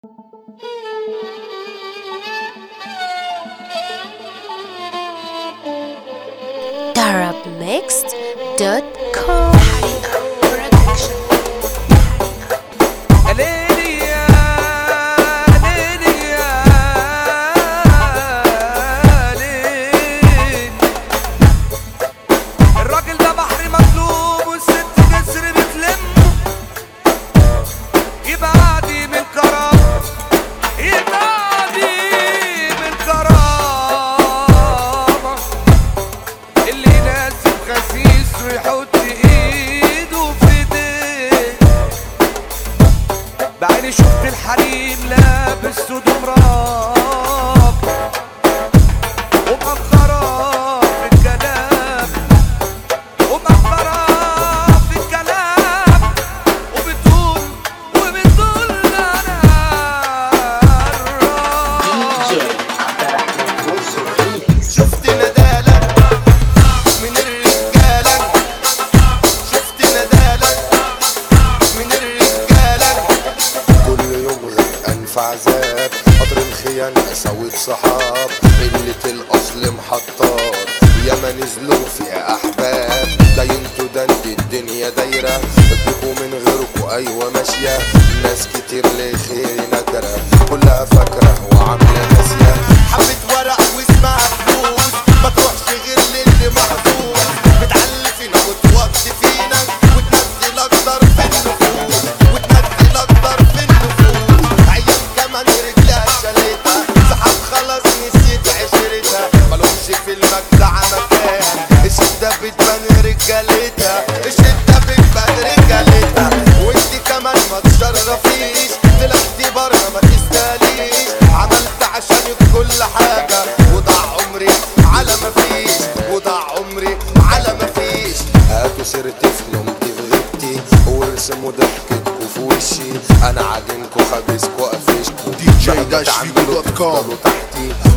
Arabmixed.com. الراجل ده بحر مطلوب والست جسر بتلمه، يبقى عادي من كرامة، يبقى عادي من كرامة اللي يناسب خسيس ويحط ايده في ايديه. بعيني شفت الحريم لابس هدوم راق ومأخرة في الكلام، ومأخرة في الكلام، وبتقول أنا الراجل. شفت ندالة من الرجالة، شفت ندالة من الرجالة. كل يوم غرقان في عذاب، قطر الخيانة قساوة صحاب، قلة الأصل محطات ياما نزلوا فيها أحباب. ده انتوا ده انت الدنيا دايرة، بدكوا من غيركوا أيوة ماشية. ناس كتير لخير نادرة كلها فاكرة وعاملة ناسية. حبة ورق واسمها فلوس، ما تروحش غير للي محظوظ. بتعلي فينا وتوطي فينا وتنزل أكتر في النفوس، وتنزل أكتر في النفوس. عيال كمان رجلها شالتها، سحب خلاص نسيت عشرتها. ملهمش في المجدع مكان، الشدة بتبان رجالتها، الشدة بتبان رجالتها. وانت كمان ما تشرفيش، طلعتي بره ما تستاهليش. عملت عشانك كل حاجة وضاع عمري على ما فيش، وضاع عمري على ما فيش. هاتوا سيرتي في نومتي في غيبتي وارسموا ضحكتكوا في وشي. انا عاجنكوا خبيزكوا قفشكوا DJ-Figo.com. تحتي